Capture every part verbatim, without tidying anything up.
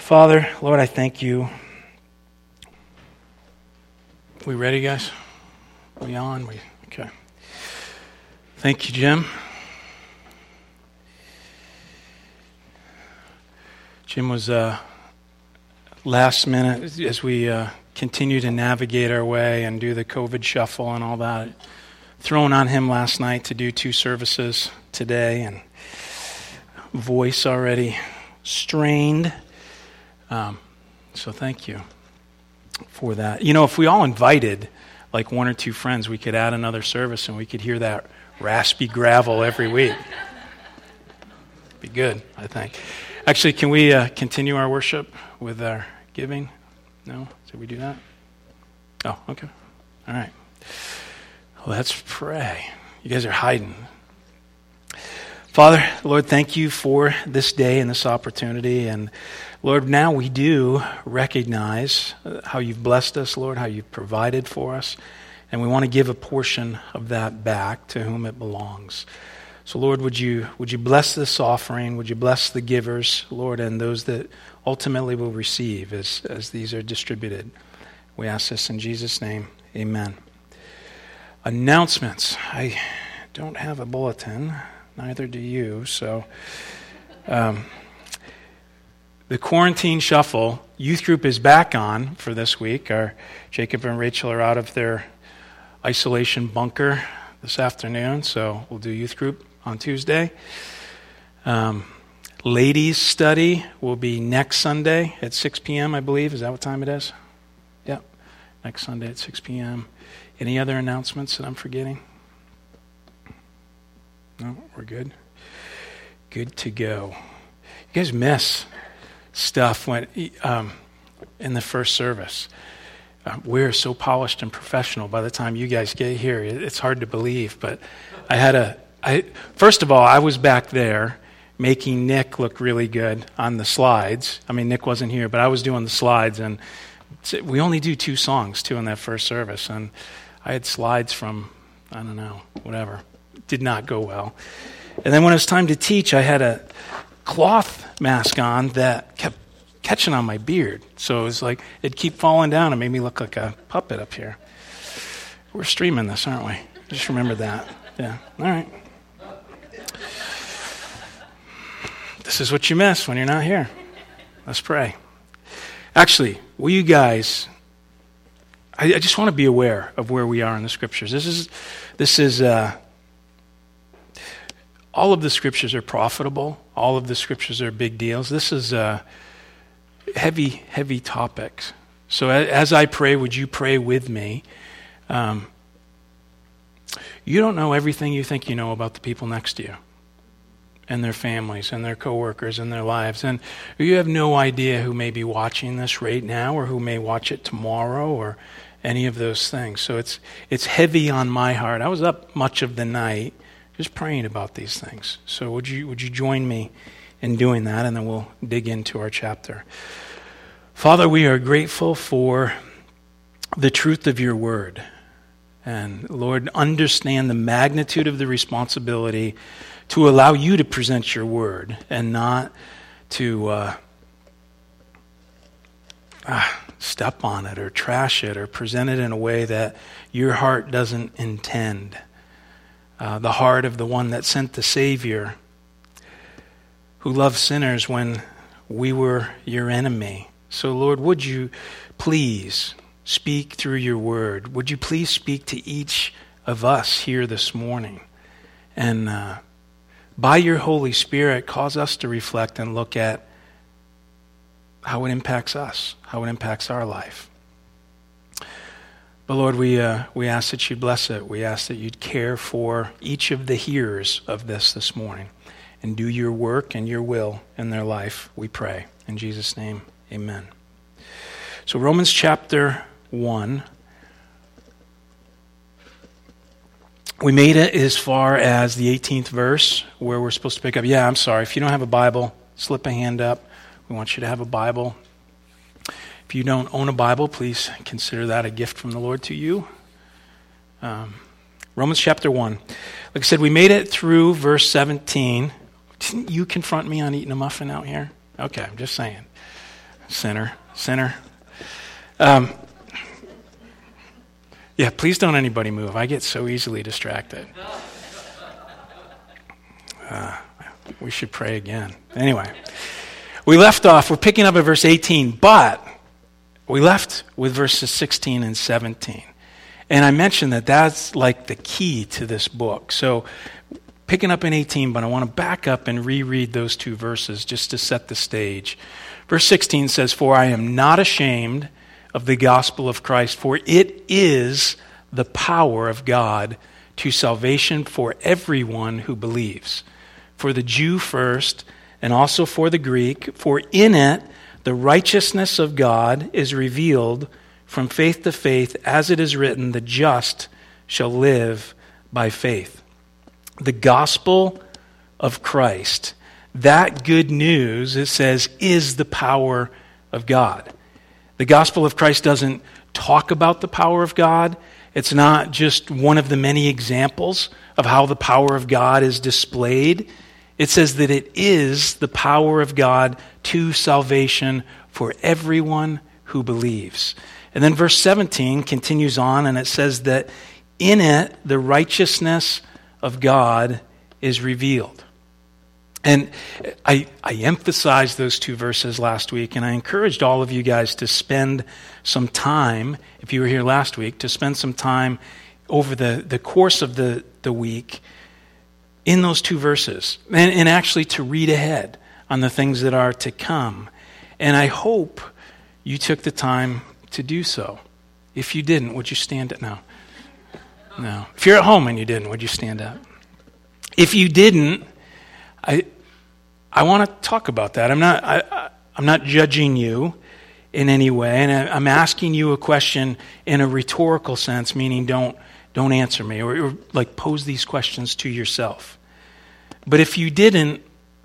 Father, Lord, I thank you. We ready, guys? We on? We okay. Thank you, Jim. Jim was uh, last minute as we uh, continue to navigate our way and do the COVID shuffle and all that. Thrown on him last night to do two services today, and voice already strained. Um, so thank you for that. You know, if we all invited like one or two friends, we could add another service and we could hear that raspy gravel every week. Be good, I think. Actually, can we uh, continue our worship with our giving? No? Did we do that? Oh, okay. All right. Let's pray. You guys are hiding. Father, Lord, thank you for this day and this opportunity. And Lord, now we do recognize how you've blessed us, Lord, how you've provided for us. And we want to give a portion of that back to whom it belongs. So Lord, would you would you bless this offering? Would you bless the givers, Lord, and those that ultimately will receive as, as these are distributed? We ask this in Jesus' name. Amen. Announcements. I don't have a bulletin. Neither do you. So um, the quarantine shuffle youth group is back on for this week. Our Jacob and Rachel are out of their isolation bunker this afternoon, so we'll do youth group on Tuesday. Um, ladies study will be next Sunday at six p.m., I believe. Is that what time it is? Yep. Next Sunday at six p.m. Any other announcements that I'm forgetting? No, we're good. Good to go. You guys miss stuff when um, in the first service. Uh, we're so polished and professional by the time you guys get here. It's hard to believe, but I had a. I first of all, I was back there making Nick look really good on the slides. I mean, Nick wasn't here, but I was doing the slides, and we only do two songs too in that first service, and I had slides from I don't know whatever. Did not go well. And then when it was time to teach, I had a cloth mask on that kept catching on my beard. So it was like, it'd keep falling down and made me look like a puppet up here. We're streaming this, aren't we? Just remember that. Yeah. All right. This is what you miss when you're not here. Let's pray. Actually, will you guys, I, I just want to be aware of where we are in the scriptures. This is, this is, uh, all of the scriptures are profitable. All of the scriptures are big deals. This is uh, heavy, heavy topics. So as I pray, would you pray with me? Um, you don't know everything you think you know about the people next to you and their families and their coworkers and their lives. And you have no idea who may be watching this right now or who may watch it tomorrow or any of those things. So it's it's heavy on my heart. I was up much of the night just praying about these things. So would you would you join me in doing that, and then we'll dig into our chapter. Father, we are grateful for the truth of your word. And Lord, understand the magnitude of the responsibility to allow you to present your word and not to uh, ah, step on it or trash it or present it in a way that your heart doesn't intend. Uh, the heart of the one that sent the Savior, who loved sinners when we were your enemy. So, Lord, would you please speak through your word? Would you please speak to each of us here this morning? And uh, by your Holy Spirit, cause us to reflect and look at how it impacts us, how it impacts our life. But Lord, we uh, we ask that you'd bless it. We ask that you'd care for each of the hearers of this this morning and do your work and your will in their life, we pray. In Jesus' name, amen. So Romans chapter one. We made it as far as the eighteenth verse where we're supposed to pick up. Yeah, I'm sorry. If you don't have a Bible, slip a hand up. We want you to have a Bible. If you don't own a Bible, please consider that a gift from the Lord to you. Um, Romans chapter one. Like I said, we made it through verse seventeen. Didn't you confront me on eating a muffin out here? Okay, I'm just saying. sinner, sinner. Um, yeah, please don't anybody move. I get so easily distracted. Uh, we should pray again. Anyway, we left off, we're picking up at verse eighteen, but we left with verses sixteen and seventeen. And I mentioned that that's like the key to this book. So picking up in eighteen, but I want to back up and reread those two verses just to set the stage. Verse sixteen says, "For I am not ashamed of the gospel of Christ, for it is the power of God to salvation for everyone who believes, for the Jew first, and also for the Greek, for in it the righteousness of God is revealed from faith to faith, as it is written, the just shall live by faith." The gospel of Christ, that good news, it says, is the power of God. The gospel of Christ doesn't talk about the power of God. It's not just one of the many examples of how the power of God is displayed. It says that it is the power of God to salvation for everyone who believes. And then verse seventeen continues on, and it says that in it the righteousness of God is revealed. And I, I emphasized those two verses last week, and I encouraged all of you guys to spend some time, if you were here last week, to spend some time over the, the course of the, the week in those two verses, and, and actually to read ahead on the things that are to come. And I hope you took the time to do so. If you didn't, would you stand up now? No. If you're at home and you didn't, would you stand up? If you didn't, I I want to talk about that. I'm not I, I'm not judging you in any way, and I, I'm asking you a question in a rhetorical sense, meaning don't don't answer me or, or like pose these questions to yourself. But if you didn't,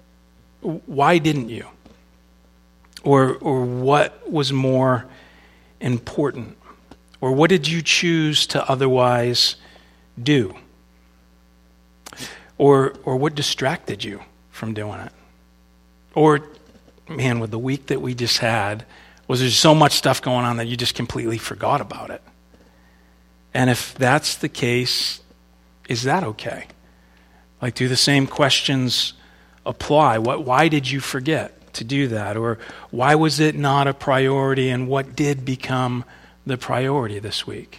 why didn't you? Or or what was more important? Or what did you choose to otherwise do? Or or what distracted you from doing it? Or, man, with the week that we just had, was there so much stuff going on that you just completely forgot about it? And if that's the case, is that okay? Like, do the same questions apply? What? Why did you forget to do that? Or why was it not a priority, and what did become the priority this week?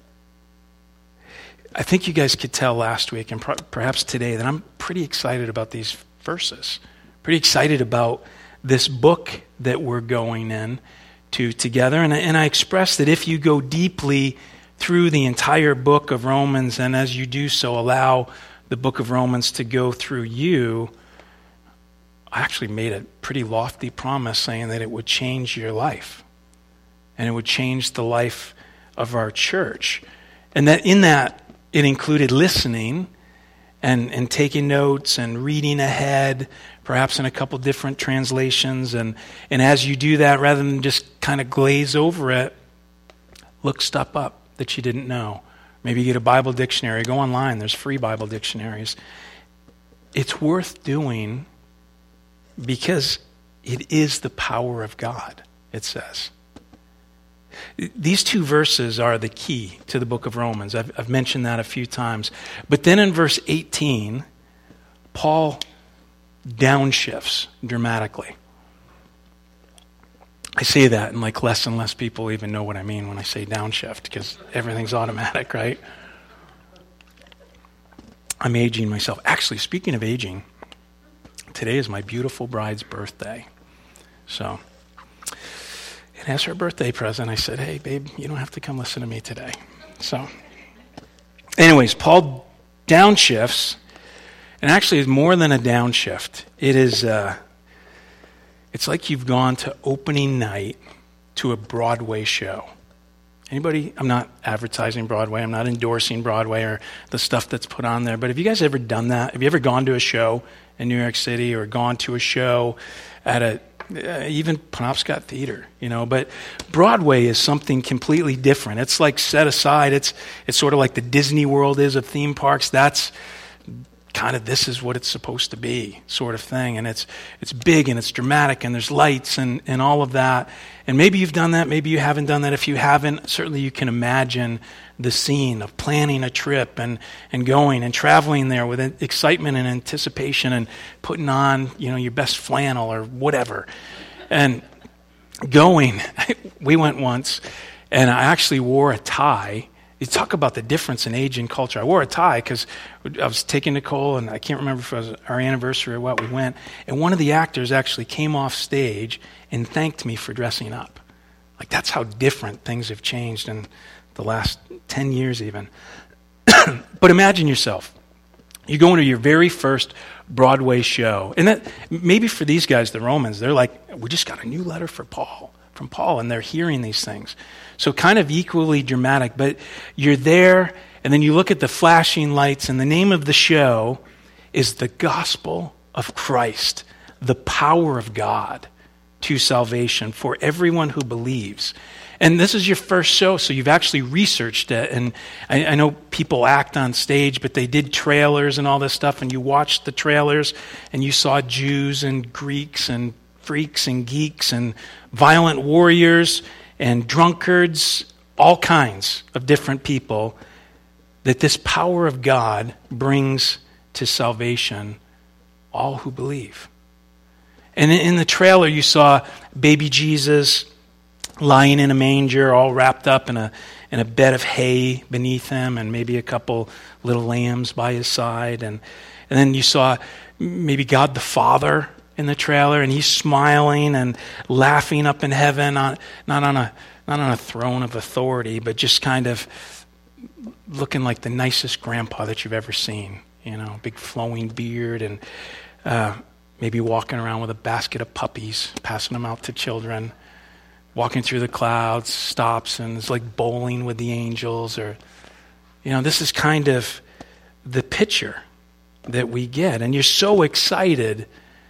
I think you guys could tell last week and perhaps today that I'm pretty excited about these verses. Pretty excited about this book that we're going in to together. And, and I express that if you go deeply through the entire book of Romans, and as you do so, allow the book of Romans to go through you, I actually made a pretty lofty promise saying that it would change your life. And it would change the life of our church. And that in that, it included listening and, and taking notes and reading ahead, perhaps in a couple different translations. And, and as you do that, rather than just kind of glaze over it, look stuff up that you didn't know. Maybe get a Bible dictionary. Go online. There's free Bible dictionaries. It's worth doing because it is the power of God, it says. These two verses are the key to the book of Romans. I've, I've mentioned that a few times. But then in verse eighteen, Paul downshifts dramatically. I say that, and like less and less people even know what I mean when I say downshift, because everything's automatic, right? I'm aging myself. Actually, speaking of aging, today is my beautiful bride's birthday. So... And as her birthday present, I said, hey, babe, you don't have to come listen to me today. So, anyways, Paul downshifts, and actually it's more than a downshift. It is, uh, it's like you've gone to opening night to a Broadway show. Anybody? I'm not advertising Broadway. I'm not endorsing Broadway or the stuff that's put on there. But have you guys ever done that? Have you ever gone to a show in New York City or gone to a show at a Uh, even Penobscot Theater, you know, but Broadway is something completely different. It's like set aside. It's it's sort of like the Disney World is of theme parks. That's kind of this is what it's supposed to be sort of thing. And it's it's big and it's dramatic and there's lights and, and all of that. And maybe you've done that, maybe you haven't done that. If you haven't, certainly you can imagine the scene of planning a trip and, and going and traveling there with excitement and anticipation and putting on, you know, your best flannel or whatever. And going, we went once and I actually wore a tie. You talk about the difference in age and culture. I wore a tie because I was taking Nicole, and I can't remember if it was our anniversary or what, we went. And one of the actors actually came off stage and thanked me for dressing up. Like, that's how different things have changed in the last ten years even. But imagine yourself. You go into your very first Broadway show. And that maybe for these guys, the Romans, they're like, we just got a new letter for Paul, from Paul, and they're hearing these things. So kind of equally dramatic, but you're there, and then you look at the flashing lights, and the name of the show is The Gospel of Christ, the power of God to salvation for everyone who believes. And this is your first show, so you've actually researched it. And I, I know people act on stage, but they did trailers and all this stuff, and you watched the trailers, and you saw Jews and Greeks and freaks and geeks and violent warriors and drunkards, all kinds of different people that this power of God brings to salvation all who believe. And in the trailer, you saw baby Jesus lying in a manger, all wrapped up in a in a bed of hay beneath him, and maybe a couple little lambs by his side. And, and then you saw maybe God the Father in the trailer, and he's smiling and laughing up in heaven, on, not on a not on a throne of authority, but just kind of looking like the nicest grandpa that you've ever seen. You know, big flowing beard, and uh, maybe walking around with a basket of puppies, passing them out to children, walking through the clouds, stops, and is like bowling with the angels. Or, you know, this is kind of the picture that we get, and you're so excited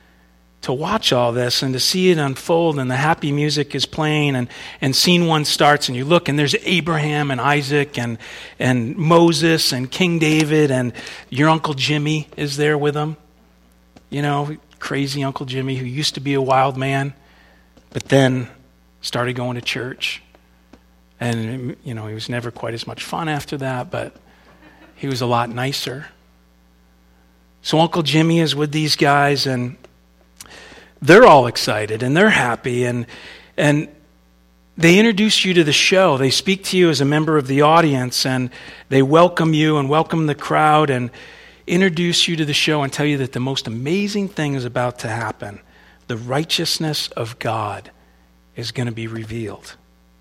to watch all this and to see it unfold, and the happy music is playing, and, and scene one starts, and you look, and there's Abraham and Isaac and and Moses and King David, and your Uncle Jimmy is there with them. You know, crazy Uncle Jimmy who used to be a wild man, but then started going to church. And, you know, he was never quite as much fun after that, but he was a lot nicer. So Uncle Jimmy is with these guys, and they're all excited and they're happy, and and they introduce you to the show. They speak to you as a member of the audience, and they welcome you and welcome the crowd and introduce you to the show and tell you that the most amazing thing is about to happen. The righteousness of God is going to be revealed.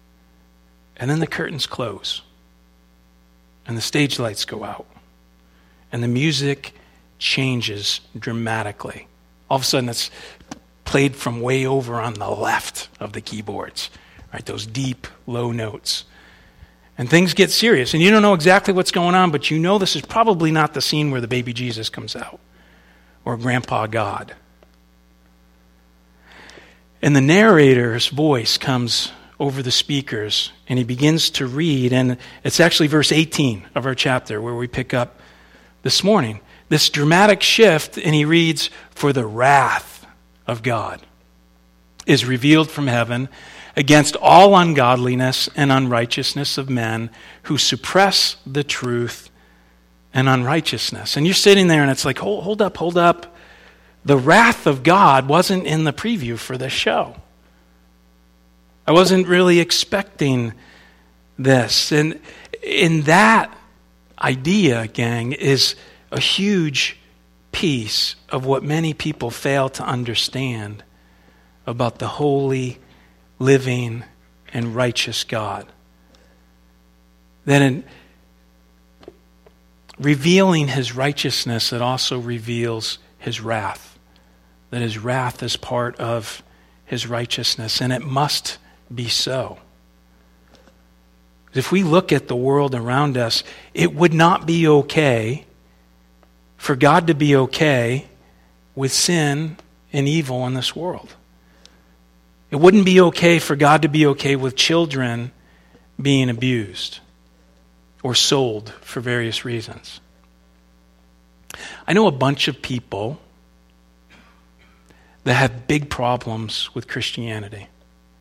And then the curtains close, and the stage lights go out, and the music changes dramatically. All of a sudden it's played from way over on the left of the keyboards, right? Those deep, low notes. And things get serious, and you don't know exactly what's going on, but you know this is probably not the scene where the baby Jesus comes out, or Grandpa God. And the narrator's voice comes over the speakers, and he begins to read, and it's actually verse eighteen of our chapter where we pick up this morning. This dramatic shift, and he reads, "For the wrath of God is revealed from heaven against all ungodliness and unrighteousness of men who suppress the truth and unrighteousness." And you're sitting there, and it's like, hold, hold up, hold up. The wrath of God wasn't in the preview for this show. I wasn't really expecting this. And in that idea, gang, is a huge piece of what many people fail to understand about the holy, living, and righteous God. That in revealing his righteousness, it also reveals his wrath. That his wrath is part of his righteousness, and it must be so. If we look at the world around us, it would not be okay for God to be okay with sin and evil in this world. It wouldn't be okay for God to be okay with children being abused or sold for various reasons. I know a bunch of people that have big problems with Christianity.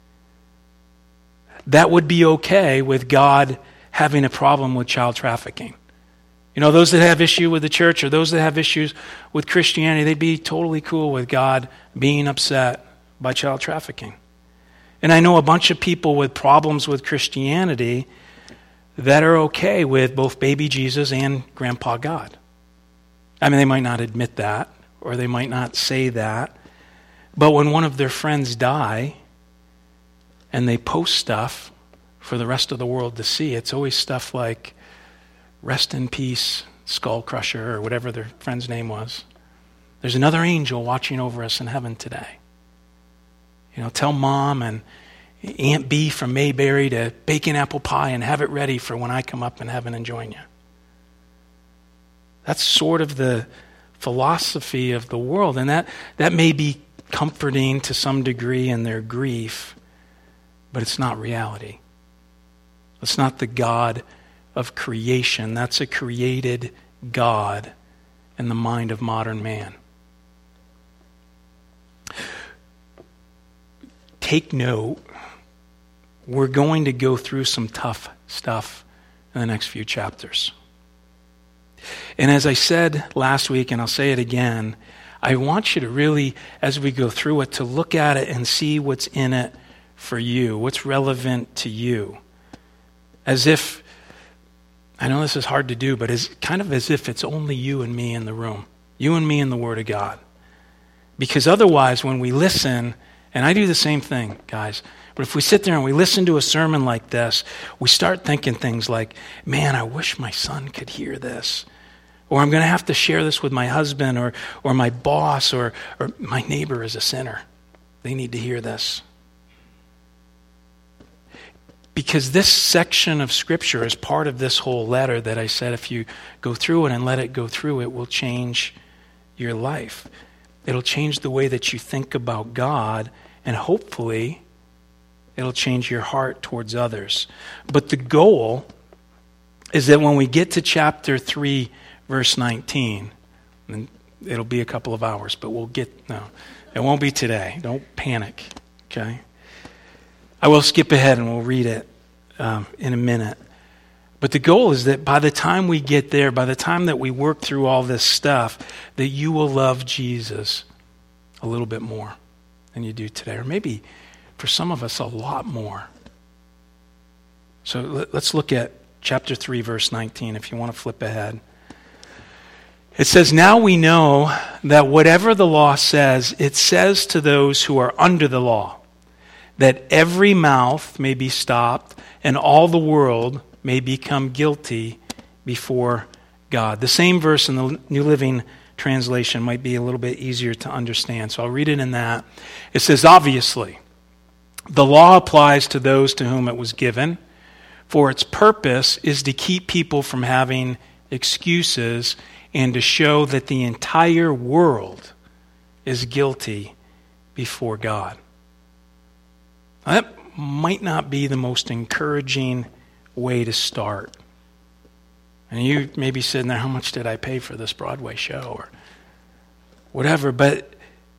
That would be okay with God having a problem with child trafficking. You know, those that have issue with the church or those that have issues with Christianity, they'd be totally cool with God being upset by child trafficking. And I know a bunch of people with problems with Christianity that are okay with both baby Jesus and Grandpa God. I mean, they might not admit that, or they might not say that, but when one of their friends die and they post stuff for the rest of the world to see, it's always stuff like, rest in peace, Skull Crusher, or whatever their friend's name was. There's another angel watching over us in heaven today. You know, tell Mom and Aunt B from Mayberry to bake an apple pie and have it ready for when I come up in heaven and join you. That's sort of the philosophy of the world, and that, that may be comforting to some degree in their grief, but it's not reality. It's not the God of creation. That's a created God in the mind of modern man. Take note, we're going to go through some tough stuff in the next few chapters. And as I said last week, and I'll say it again, I want you to really, as we go through it, to look at it and see what's in it for you, what's relevant to you. As if, I know this is hard to do, but as kind of as if it's only you and me in the room, you and me and the Word of God. Because otherwise, when we listen, and I do the same thing, guys, but if we sit there and we listen to a sermon like this, we start thinking things like, man, I wish my son could hear this. Or I'm going to have to share this with my husband or or my boss or, or my neighbor is a sinner. They need to hear this. Because this section of Scripture is part of this whole letter that I said if you go through it and let it go through, it will change your life. It'll change the way that you think about God, and hopefully it'll change your heart towards others. But the goal is that when we get to chapter three, verse nineteen, and it'll be a couple of hours, but we'll get, no, it won't be today. Don't panic, okay? I will skip ahead and we'll read it um, in a minute. But the goal is that by the time we get there, by the time that we work through all this stuff, that you will love Jesus a little bit more than you do today. Or maybe for some of us, a lot more. So let's look at chapter three, verse nineteen, if you want to flip ahead. It says, now we know that whatever the law says, it says to those who are under the law, that every mouth may be stopped and all the world may become guilty before God. The same verse in the New Living Translation might be a little bit easier to understand, so I'll read it in that. It says, obviously, the law applies to those to whom it was given, for its purpose is to keep people from having excuses and to show that the entire world is guilty before God. Now, that might not be the most encouraging way to start. And you may be sitting there, how much did I pay for this Broadway show or whatever, but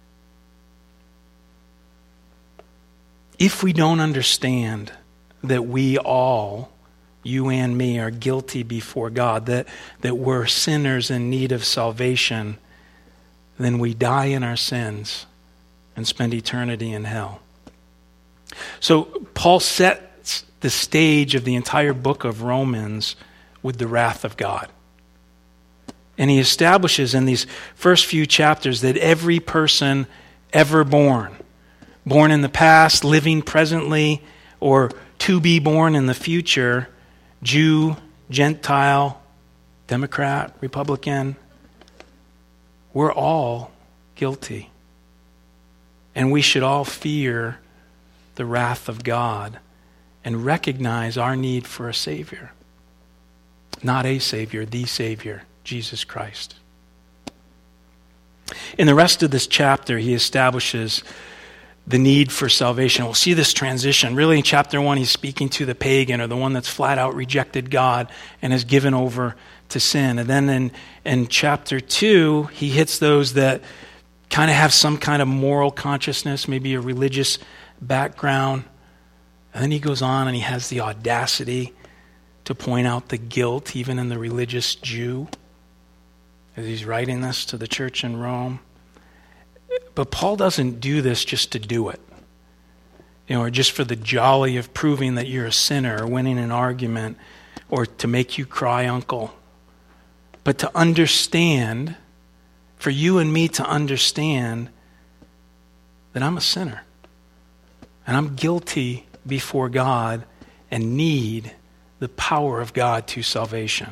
if we don't understand that we all, you and me, are guilty before God, that, that we're sinners in need of salvation, then we die in our sins and spend eternity in hell. So Paul sets the stage of the entire book of Romans with the wrath of God. And he establishes in these first few chapters that every person ever born, born in the past, living presently, or to be born in the future, Jew, Gentile, Democrat, Republican, we're all guilty. And we should all fear the wrath of God and recognize our need for a Savior. Not a Savior, the Savior, Jesus Christ. In the rest of this chapter, he establishes the need for salvation. We'll see this transition. Really, in chapter one, he's speaking to the pagan, or the one that's flat out rejected God and has given over to sin. And then in, in chapter two, he hits those that kind of have some kind of moral consciousness, maybe a religious background. And then he goes on and he has the audacity to point out the guilt, even in the religious Jew, as he's writing this to the church in Rome. But Paul doesn't do this just to do it, you know, or just for the jolly of proving that you're a sinner or winning an argument or to make you cry uncle, but to understand, for you and me to understand that I'm a sinner and I'm guilty before God and need the power of God to salvation.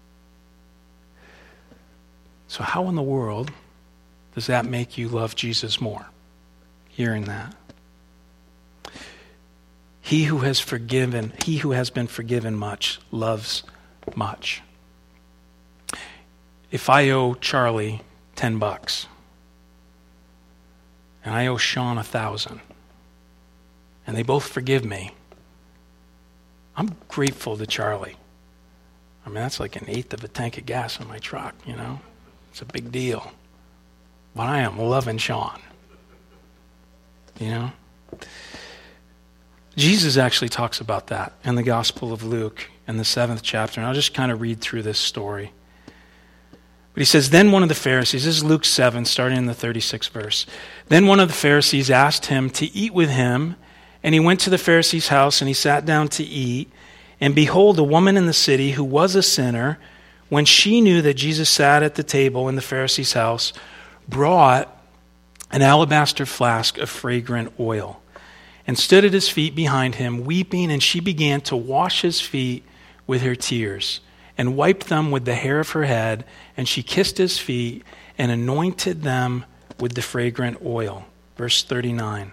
So how in the world does that make you love Jesus more? Hearing that. He who has forgiven, he who has been forgiven much, loves much. If I owe Charlie ten bucks, and I owe Sean a thousand, and they both forgive me, I'm grateful to Charlie. I mean, that's like an eighth of a tank of gas in my truck, you know? It's a big deal. But I am loving Sean. You know? Jesus actually talks about that in the Gospel of Luke in the seventh chapter. And I'll just kind of read through this story. But he says, then one of the Pharisees, this is Luke seven, starting in the thirty-sixth verse. Then one of the Pharisees asked him to eat with him, and he went to the Pharisee's house, and he sat down to eat. And behold, a woman in the city who was a sinner, when she knew that Jesus sat at the table in the Pharisee's house, brought an alabaster flask of fragrant oil and stood at his feet behind him, weeping, and she began to wash his feet with her tears and wiped them with the hair of her head, and she kissed his feet and anointed them with the fragrant oil. Verse thirty-nine.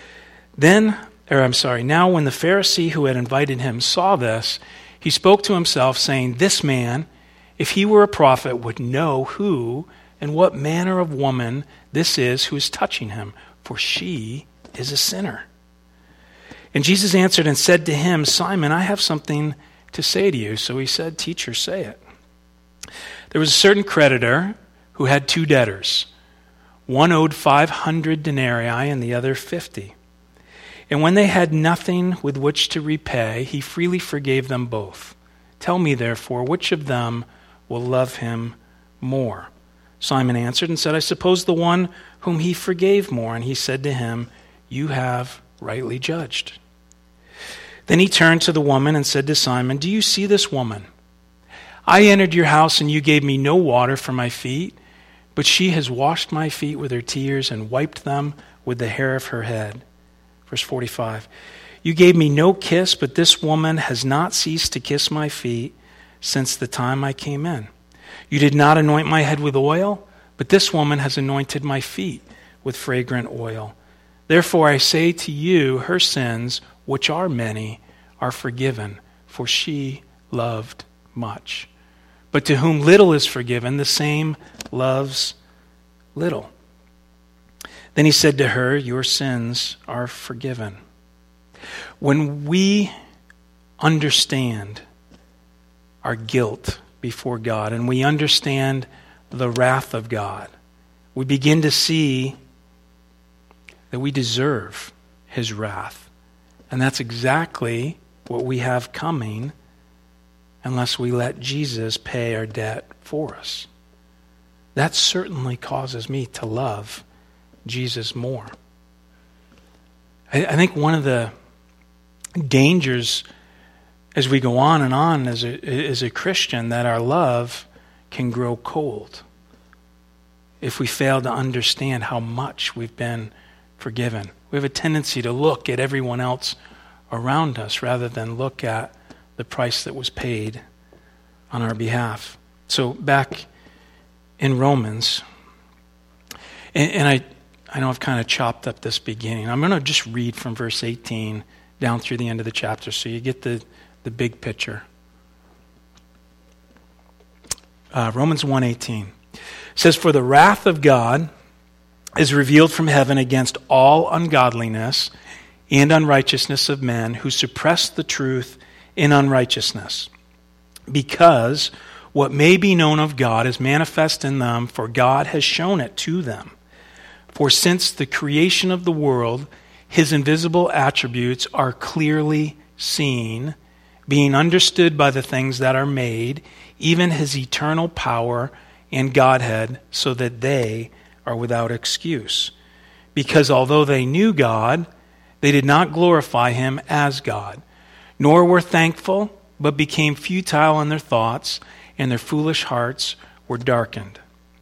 Then, or I'm sorry, now when the Pharisee who had invited him saw this, he spoke to himself, saying, this man, if he were a prophet, would know who and what manner of woman this is who is touching him, for she is a sinner. And Jesus answered and said to him, Simon, I have something to say to you. So he said, teacher, say it. There was a certain creditor who had two debtors. One owed five hundred denarii and the other fifty. And when they had nothing with which to repay, he freely forgave them both. Tell me, therefore, which of them will love him more? Simon answered and said, I suppose the one whom he forgave more. And he said to him, you have rightly judged. Then he turned to the woman and said to Simon, do you see this woman? I entered your house and you gave me no water for my feet, but she has washed my feet with her tears and wiped them with the hair of her head. Verse forty-five. You gave me no kiss, but this woman has not ceased to kiss my feet since the time I came in. You did not anoint my head with oil, but this woman has anointed my feet with fragrant oil. Therefore I say to you, her sins, which are many, are forgiven, for she loved much. But to whom little is forgiven, the same loves little. Then he said to her, your sins are forgiven. When we understand our guilt before God and we understand the wrath of God, we begin to see that we deserve his wrath. And that's exactly what we have coming unless we let Jesus pay our debt for us. That certainly causes me to love Jesus more. I, I think one of the dangers as we go on and on as a, as a Christian, that our love can grow cold if we fail to understand how much we've been forgiven. We have a tendency to look at everyone else around us rather than look at the price that was paid on our behalf. So back in Romans, and, and I, I know I've kind of chopped up this beginning. I'm going to just read from verse eighteen down through the end of the chapter so you get the the big picture. Uh, Romans one eighteen says, for the wrath of God is revealed from heaven against all ungodliness and unrighteousness of men who suppress the truth in unrighteousness. Because what may be known of God is manifest in them, for God has shown it to them. For since the creation of the world, his invisible attributes are clearly seen, being understood by the things that are made, even his eternal power and Godhead, so that they are without excuse. Because although they knew God, they did not glorify him as God, nor were thankful, but became futile in their thoughts, and their foolish hearts were darkened.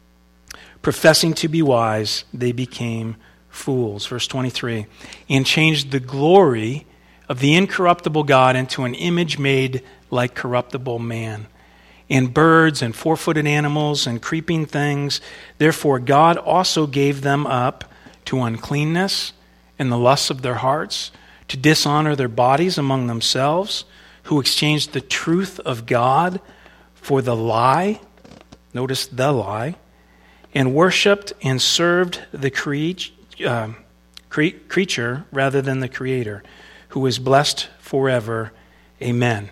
Professing to be wise, they became fools. Verse twenty-three, and changed the glory of the incorruptible God into an image made like corruptible man, and birds and four-footed animals and creeping things. Therefore God also gave them up to uncleanness in the lusts of their hearts, to dishonor their bodies among themselves, who exchanged the truth of God for the lie, notice the lie, and worshipped and served the cre- uh, cre- creature rather than the Creator, who is blessed forever. Amen.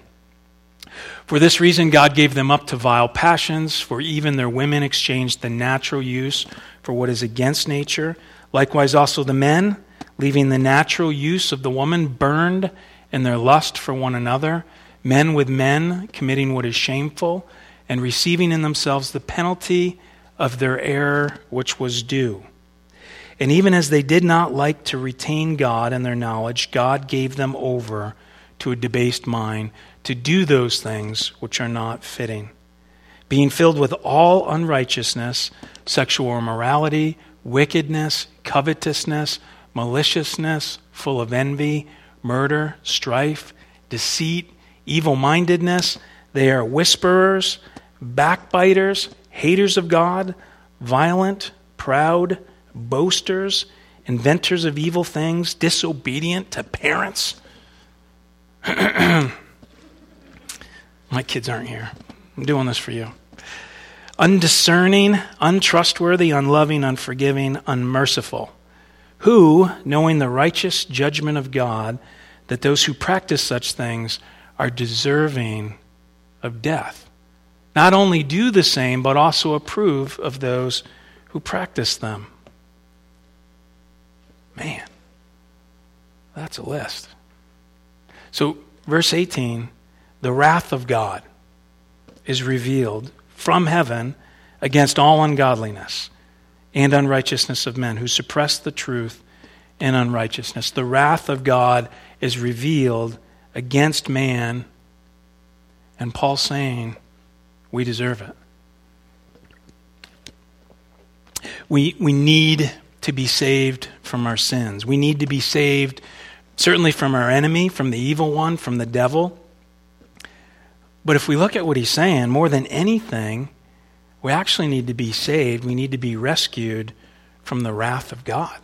For this reason God gave them up to vile passions, for even their women exchanged the natural use for what is against nature. Likewise also the men, leaving the natural use of the woman, burned in their lust for one another, men with men committing what is shameful, and receiving in themselves the penalty of their error which was due. And even as they did not like to retain God in their knowledge, God gave them over to a debased mind to do those things which are not fitting, being filled with all unrighteousness, sexual immorality, wickedness, covetousness, maliciousness, full of envy, murder, strife, deceit, evil-mindedness. They are whisperers, backbiters, haters of God, violent, proud, boasters, inventors of evil things, disobedient to parents. My kids aren't here. I'm doing this for you. Undiscerning, untrustworthy, unloving, unforgiving, unmerciful, who, knowing the righteous judgment of God, that those who practice such things are deserving of death, not only do the same, but also approve of those who practice them. Man, that's a list. So, verse eighteen, the wrath of God is revealed from heaven against all ungodliness and unrighteousness of men who suppress the truth in unrighteousness. The wrath of God is revealed against man, and Paul's saying we deserve it. We, we need to be saved from our sins. We need to be saved certainly from our enemy, from the evil one, from the devil. But if we look at what he's saying, more than anything, we actually need to be saved. We need to be rescued from the wrath of God.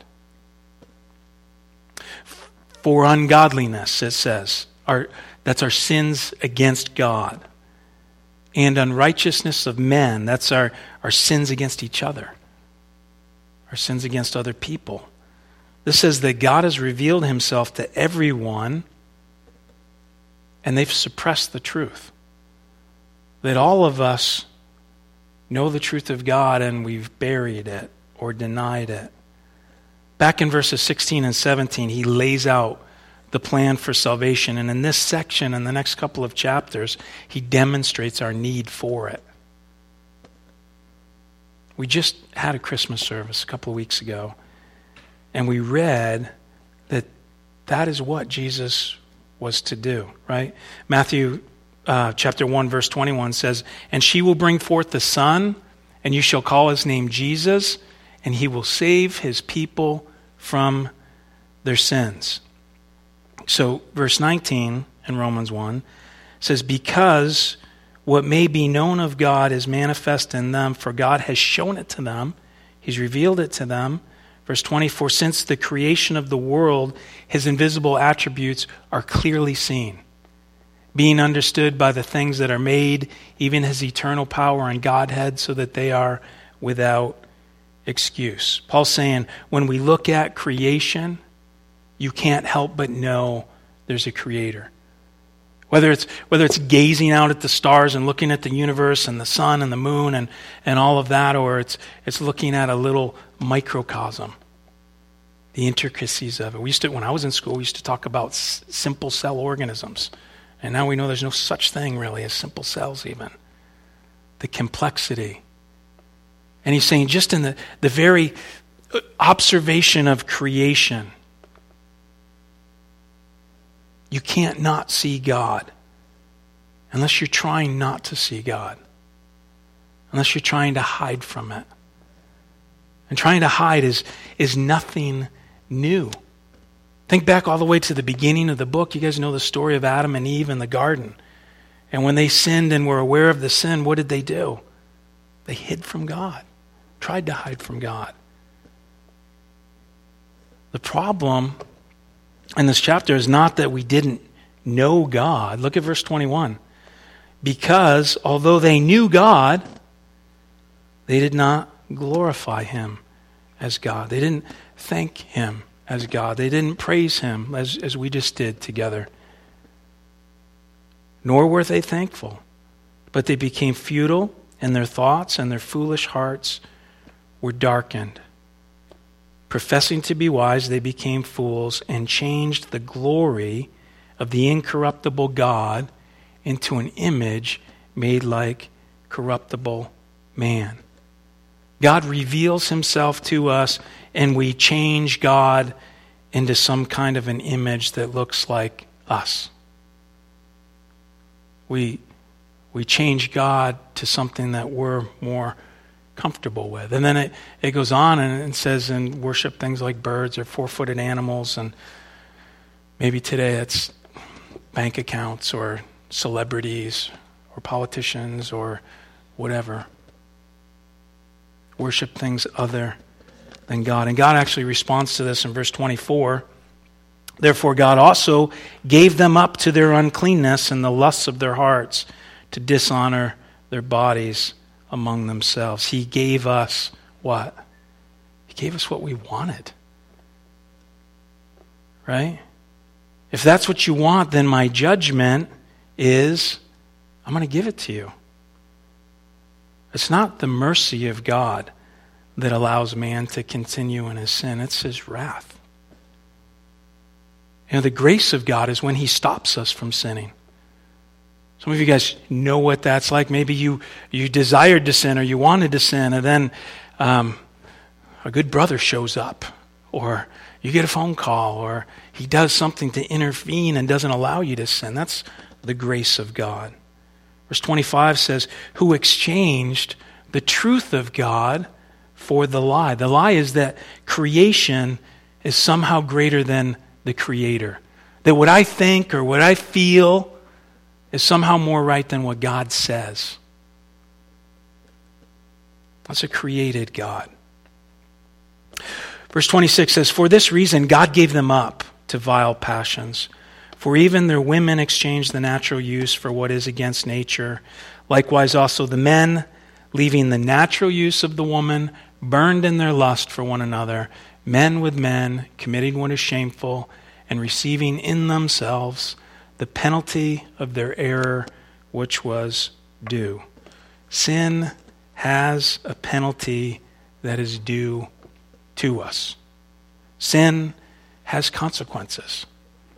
For ungodliness, it says, our, that's our sins against God. And unrighteousness of men, that's our, our sins against each other. Our sins against other people. This says that God has revealed himself to everyone, and they've suppressed the truth. That all of us know the truth of God and we've buried it or denied it. Back in verses sixteen and seventeen, he lays out the plan for salvation. And in this section, in the next couple of chapters, he demonstrates our need for it. We just had a Christmas service a couple of weeks ago, and we read that that is what Jesus was to do, right? Matthew uh, chapter one, verse twenty-one says, "And she will bring forth the Son, and you shall call his name Jesus, and he will save his people from their sins." So verse nineteen in Romans one says, "Because what may be known of God is manifest in them, for God has shown it to them." He's revealed it to them. Verse twenty-four, "Since the creation of the world, his invisible attributes are clearly seen, being understood by the things that are made, even his eternal power and Godhead, so that they are without excuse. Paul's saying when we look at creation, you can't help but know there's a creator. Whether it's whether it's gazing out at the stars and looking at the universe and the sun and the moon and, and all of that, or it's it's looking at a little microcosm, the intricacies of it. We used to, when I was in school, we used to talk about s- simple cell organisms. And now we know there's no such thing really as simple cells even. The complexity. And he's saying just in the, the very observation of creation, you can't not see God unless you're trying not to see God, unless you're trying to hide from it. And trying to hide is, is nothing new. Think back all the way to the beginning of the book. You guys know the story of Adam and Eve in the garden. And when they sinned and were aware of the sin, what did they do? They hid from God, tried to hide from God. The problem in this chapter is not that we didn't know God. Look at verse twenty-one. Because although they knew God, they did not glorify him as God. They didn't thank him as God. They didn't praise him as, as we just did together. Nor were they thankful, but they became futile, and their thoughts and their foolish hearts were darkened. Professing to be wise, they became fools and changed the glory of the incorruptible God into an image made like corruptible man. God reveals himself to us, and we change God into some kind of an image that looks like us. We, we change God to something that we're more comfortable with. And then it, it goes on and it says, and worship things like birds or four-footed animals, and maybe today it's bank accounts or celebrities or politicians or whatever. Worship things other than God. And God actually responds to this in verse twenty-four. Therefore God also gave them up to their uncleanness and the lusts of their hearts to dishonor their bodies among themselves. He gave us what? He gave us what we wanted. Right? If that's what you want, then my judgment is, I'm going to give it to you. It's not the mercy of God that allows man to continue in his sin. It's his wrath. You know, the grace of God is when he stops us from sinning. Some of you guys know what that's like. Maybe you, you desired to sin or you wanted to sin, and then um, a good brother shows up, or you get a phone call, or he does something to intervene and doesn't allow you to sin. That's the grace of God. Verse twenty-five says, who exchanged the truth of God for the lie. The lie is that creation is somehow greater than the Creator. That what I think or what I feel is somehow more right than what God says. That's a created God. Verse twenty-six says, for this reason God gave them up to vile passions. For even their women exchanged the natural use for what is against nature. Likewise also the men, leaving the natural use of the woman, burned in their lust for one another, men with men, committing what is shameful, and receiving in themselves the penalty of their error, which was due. Sin has a penalty that is due to us. Sin has consequences.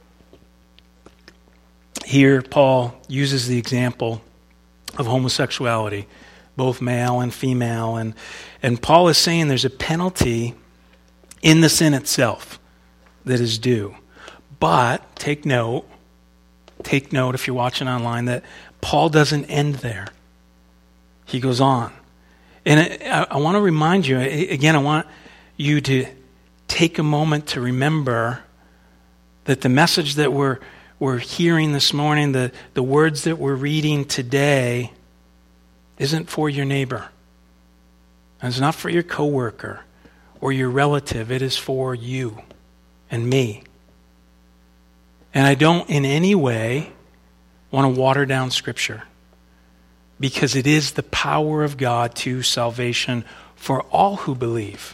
Here, Paul uses the example of homosexuality, both male and female. And, and Paul is saying there's a penalty in the sin itself that is due. But take note, take note if you're watching online, that Paul doesn't end there. He goes on. And I, I want to remind you, again, I want you to take a moment to remember that the message that we're we're hearing this morning, the, the words that we're reading today, isn't for your neighbor. And it's not for your coworker or your relative. It is for you and me. And I don't in any way want to water down Scripture, because it is the power of God to salvation for all who believe.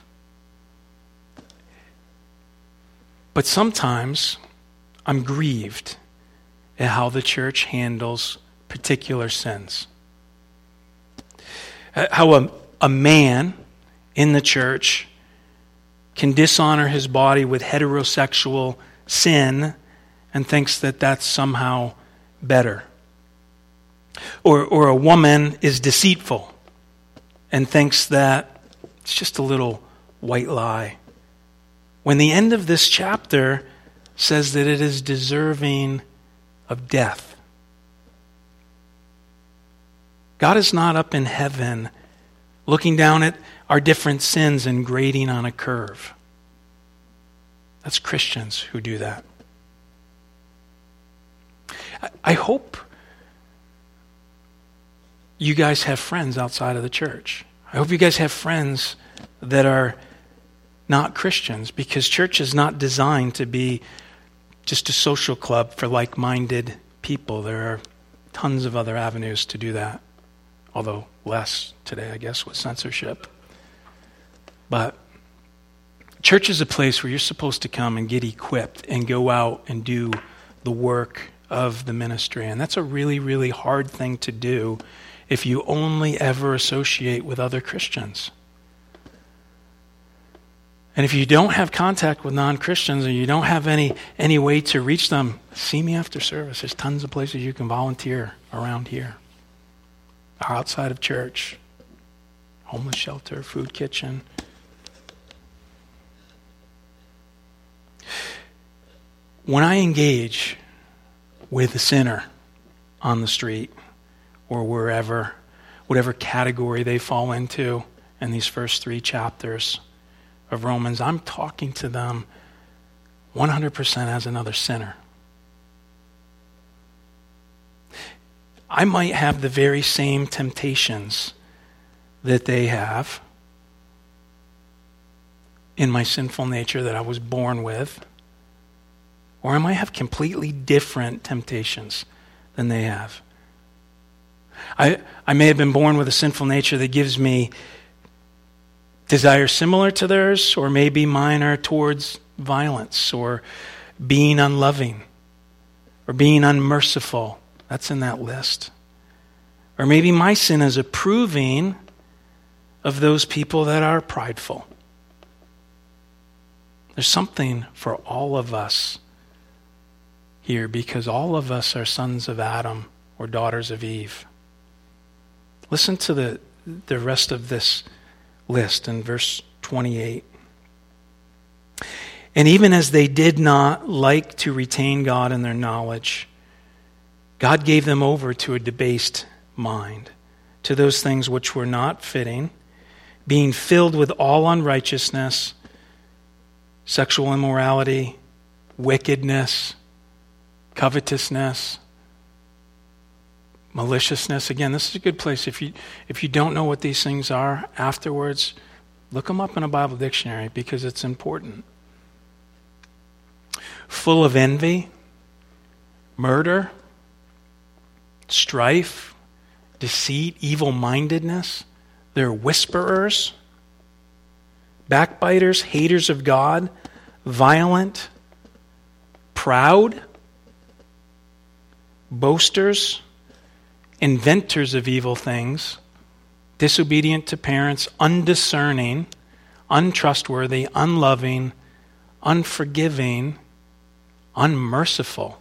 But sometimes I'm grieved at how the church handles particular sins. How a, a man in the church can dishonor his body with heterosexual sin and thinks that that's somehow better. Or, or a woman is deceitful and thinks that it's just a little white lie. When the end of this chapter says that it is deserving of death. God is not up in heaven looking down at our different sins and grading on a curve. That's Christians who do that. I hope you guys have friends outside of the church. I hope you guys have friends that are not Christians, because church is not designed to be just a social club for like-minded people. There are tons of other avenues to do that, although less today, I guess, with censorship. But church is a place where you're supposed to come and get equipped and go out and do the work of the ministry. And that's a really, really hard thing to do if you only ever associate with other Christians. And if you don't have contact with non-Christians, or you don't have any, any way to reach them, see me after service. There's tons of places you can volunteer around here, or outside of church. Homeless shelter, food kitchen. When I engage with a sinner on the street or wherever, whatever category they fall into in these first three chapters of Romans, I'm talking to them one hundred percent as another sinner. I might have the very same temptations that they have in my sinful nature that I was born with, or I might have completely different temptations than they have. I, I may have been born with a sinful nature that gives me desires similar to theirs, or maybe mine are towards violence, or being unloving, or being unmerciful. That's in that list. Or maybe my sin is approving of those people that are prideful. There's something for all of us here, because all of us are sons of Adam or daughters of Eve. Listen to the, the rest of this list in verse twenty-eight. And even as they did not like to retain God in their knowledge, God gave them over to a debased mind, to those things which were not fitting, being filled with all unrighteousness, sexual immorality, wickedness, covetousness, maliciousness. Again, this is a good place. If you if you don't know what these things are, afterwards, look them up in a Bible dictionary, because it's important. Full of envy, murder, strife, deceit, evil-mindedness. They're whisperers, backbiters, haters of God, violent, proud, boasters, inventors of evil things, disobedient to parents, undiscerning, untrustworthy, unloving, unforgiving, unmerciful,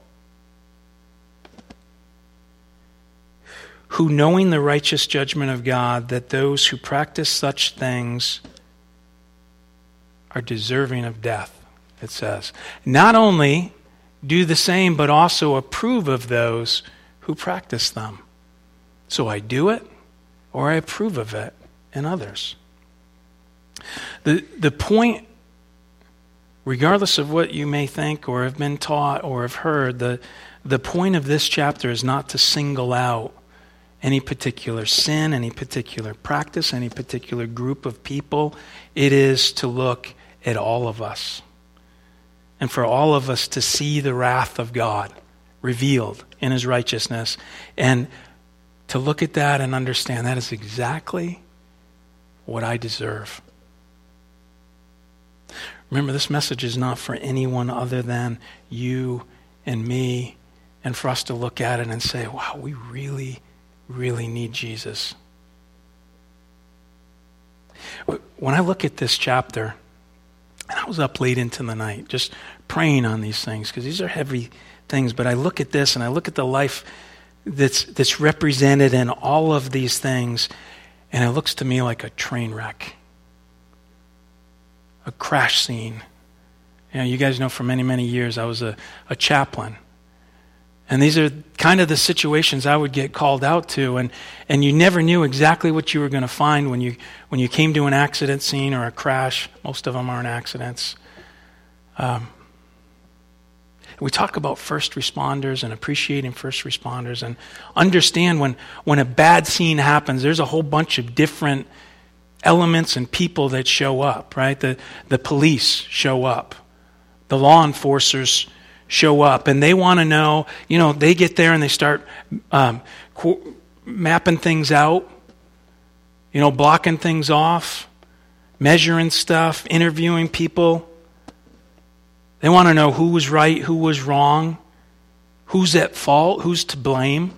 who, knowing the righteous judgment of God, that those who practice such things are deserving of death, it says. Not only do the same, but also approve of those who practice them. So I do it, or I approve of it in others. The, the point, regardless of what you may think or have been taught or have heard, the, the point of this chapter is not to single out any particular sin, any particular practice, any particular group of people. It is to look at all of us, and for all of us to see the wrath of God revealed in his righteousness, and to look at that and understand that is exactly what I deserve. Remember, this message is not for anyone other than you and me, and for us to look at it and say, wow, we really, really need Jesus. When I look at this chapter, and I was up late into the night just praying on these things, because these are heavy things, but I look at this and I look at the life that's that's represented in all of these things, and it looks to me like a train wreck, a crash scene. You know, you guys know for many, many years I was a, a chaplain. And these are kind of the situations I would get called out to, and, and you never knew exactly what you were going to find when you when you came to an accident scene or a crash. Most of them aren't accidents. Um, we talk about first responders and appreciating first responders, and understand when, when a bad scene happens, there's a whole bunch of different elements and people that show up, right? The, the police show up. The law enforcers show up, and they want to know, you know, they get there and they start um, co- mapping things out, you know, blocking things off, measuring stuff, interviewing people. They want to know who was right, who was wrong, who's at fault, who's to blame.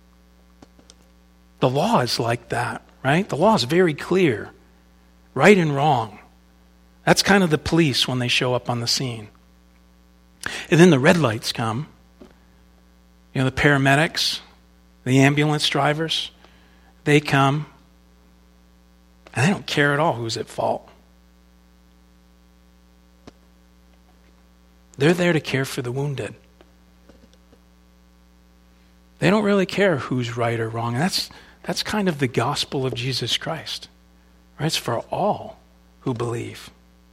The law is like that, right? The law is very clear, right and wrong. That's kind of the police when they show up on the scene. And then the red lights come. You know, the paramedics, the ambulance drivers, they come, and they don't care at all who's at fault. They're there to care for the wounded. They don't really care who's right or wrong. And that's that's kind of the gospel of Jesus Christ. Right? It's for all who believe.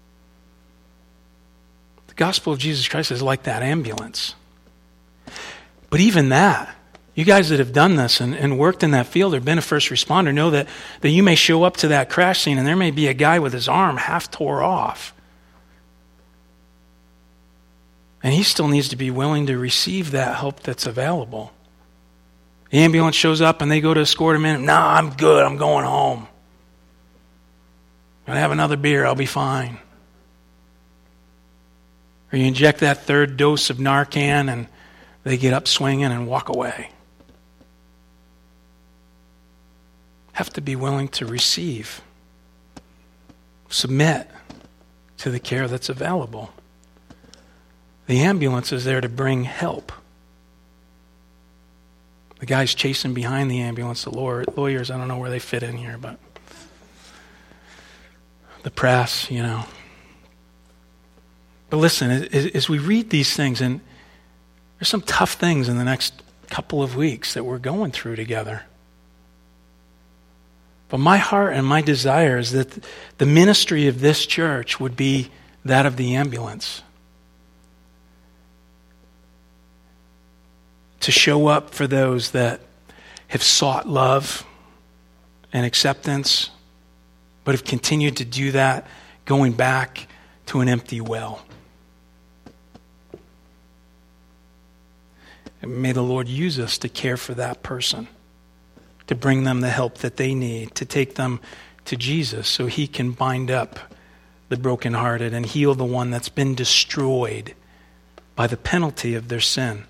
The gospel of Jesus Christ is like that ambulance. But even that, you guys that have done this and, and worked in that field or been a first responder know that, that you may show up to that crash scene and there may be a guy with his arm half tore off. And he still needs to be willing to receive that help that's available. The ambulance shows up and they go to escort him in. Nah, I'm good. I'm going home. I'm going to have another beer. I'll be fine. Or you inject that third dose of Narcan and they get up swinging and walk away. Have to be willing to receive, submit to the care that's available. The ambulance is there to bring help. The guys chasing behind the ambulance, the lawyers, I don't know where they fit in here, but the press, you know. But listen, as we read these things, and there's some tough things in the next couple of weeks that we're going through together. But my heart and my desire is that the ministry of this church would be that of the ambulance. To show up for those that have sought love and acceptance, but have continued to do that, going back to an empty well. And may the Lord use us to care for that person, to bring them the help that they need, to take them to Jesus so he can bind up the brokenhearted and heal the one that's been destroyed by the penalty of their sin.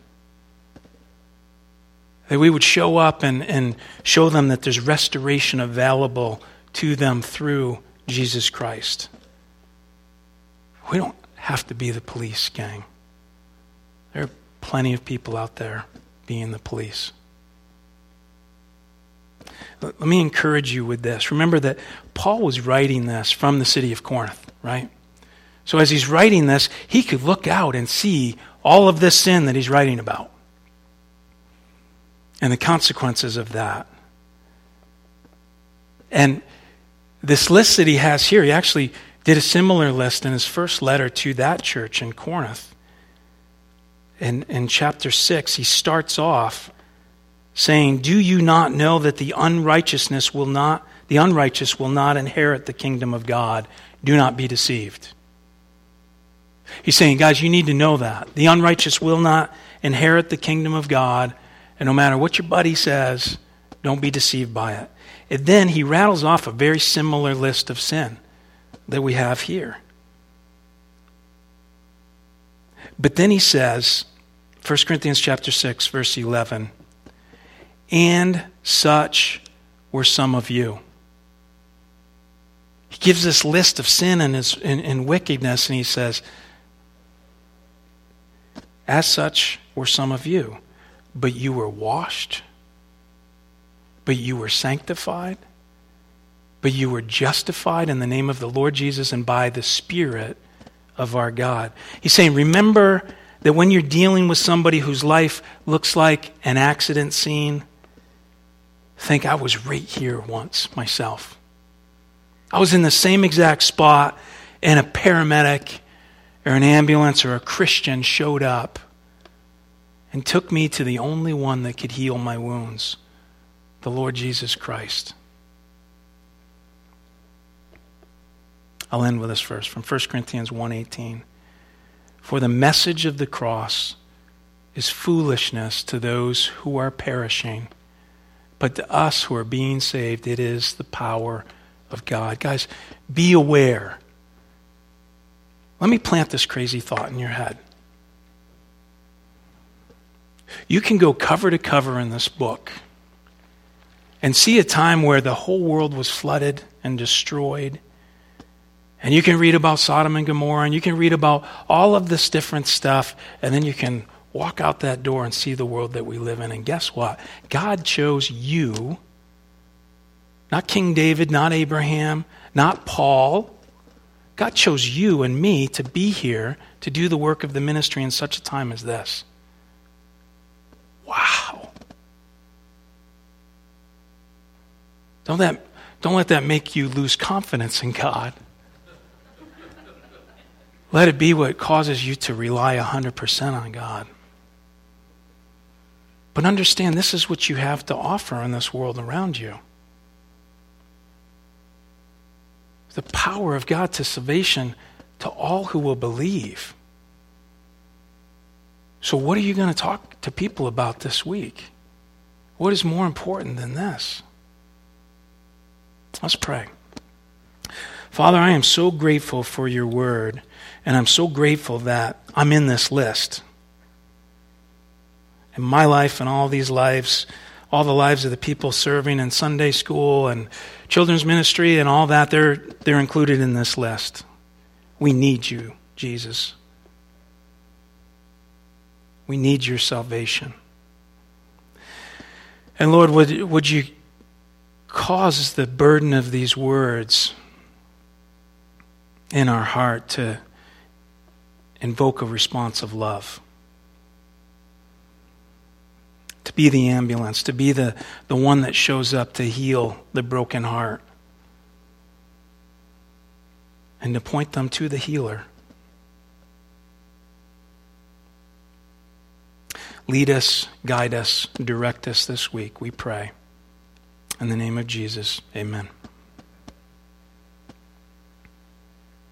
That we would show up and, and show them that there's restoration available to them through Jesus Christ. We don't have to be the police, gang. There are plenty of people out there being the police. Let me encourage you with this. Remember that Paul was writing this from the city of Corinth, right? So as he's writing this, he could look out and see all of this sin that he's writing about and the consequences of that. And this list that he has here, he actually did a similar list in his first letter to that church in Corinth. In, in chapter six, he starts off saying, "Do you not know that the unrighteousness will not, the unrighteous will not inherit the kingdom of God? Do not be deceived." He's saying, guys, you need to know that. The unrighteous will not inherit the kingdom of God. And no matter what your buddy says, don't be deceived by it. And then he rattles off a very similar list of sin that we have here. But then he says, First Corinthians chapter six, verse eleven, and such were some of you. He gives this list of sin and, his, and, and wickedness, and he says, as such were some of you, but you were washed, but you were sanctified, but you were justified in the name of the Lord Jesus and by the Spirit of our God. He's saying, remember that when you're dealing with somebody whose life looks like an accident scene, think, I was right here once myself. I was in the same exact spot, and a paramedic or an ambulance or a Christian showed up and took me to the only one that could heal my wounds, the Lord Jesus Christ. I'll end with this verse from First Corinthians one eighteen. For the message of the cross is foolishness to those who are perishing, but to us who are being saved, it is the power of God. Guys, be aware. Let me plant this crazy thought in your head. You can go cover to cover in this book and see a time where the whole world was flooded and destroyed. And you can read about Sodom and Gomorrah, and you can read about all of this different stuff, and then you can walk out that door and see the world that we live in. And guess what? God chose you, not King David, not Abraham, not Paul. God chose you and me to be here to do the work of the ministry in such a time as this. Wow. Don't that, don't let that make you lose confidence in God. Let it be what causes you to rely one hundred percent on God. But understand, this is what you have to offer in this world around you. The power of God to salvation to all who will believe. So what are you going to talk to people about this week? What is more important than this? Let's pray. Father, I am so grateful for your word, and I'm so grateful that I'm in this list. In my life and all these lives, all the lives of the people serving in Sunday school and children's ministry and all that, they're, they're included in this list. We need you, Jesus. We need your salvation. And Lord, would, would you cause the burden of these words in our heart to invoke a response of love. To be the ambulance, to be the, the one that shows up to heal the broken heart. And to point them to the healer. Lead us, guide us, direct us this week, we pray. In the name of Jesus, amen.